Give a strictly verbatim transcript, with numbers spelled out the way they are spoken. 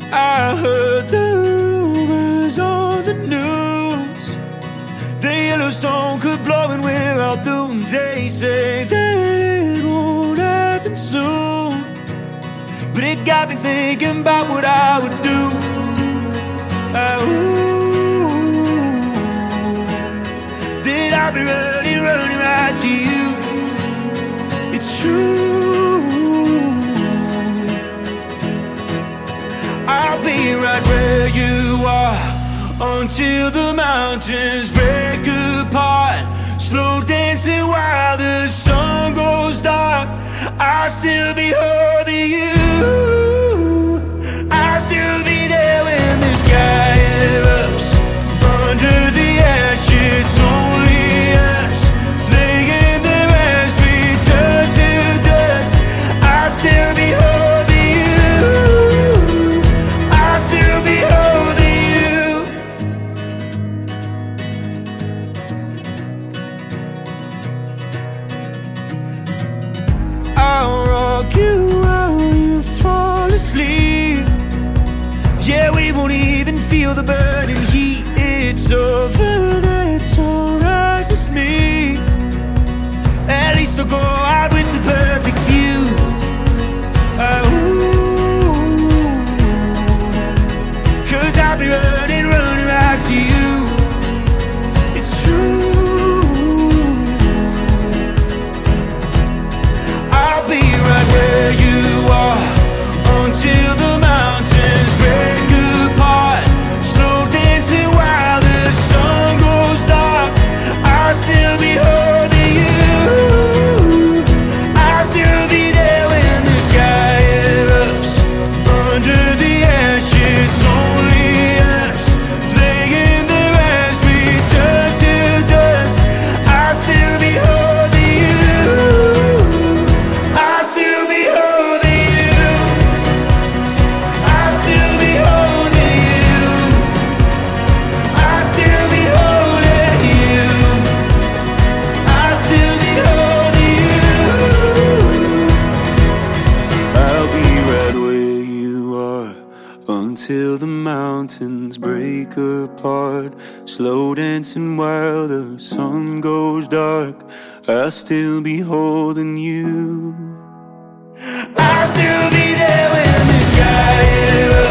I heard the rumors on the news. The Yellowstone could blow and we're all doomed. They say that it won't happen soon, but it got me thinking about what I would do. Uh, ooh, that I'll be running, running right to you. It's true. I'll be right where you are until the mountains break apart. Slow dancing while the sun goes dark. I'll still be holding you. I'll still be there when the sky erupts. Under the ash, it's only us, laying there as we turn to dust. I'll still be holding you. I'll still be holding you. I'll rock you while you fall asleep. Yeah, we won't even feel the burning heat. It's over, that's alright with me. At least I'll go out with the perfect view. Uh, ooh, 'cause I'll be running, running right to you. It's true. I'll be right where you are until the mountains break apart. Slow dancing while the sun goes dark. I'll still be holding you. I'll still be there when the sky erupts. Under the ash, it's only us, laying there as we turn to dust. I'll still be holding you. I'll still be holding you. I'll still be holding you. I'll still be holding you. I'll still be holding you. I'll be right where you are until the mountains break apart. Slow dancing while the sun goes dark. I'll still be holding you. I'll still be there when the sky erupts.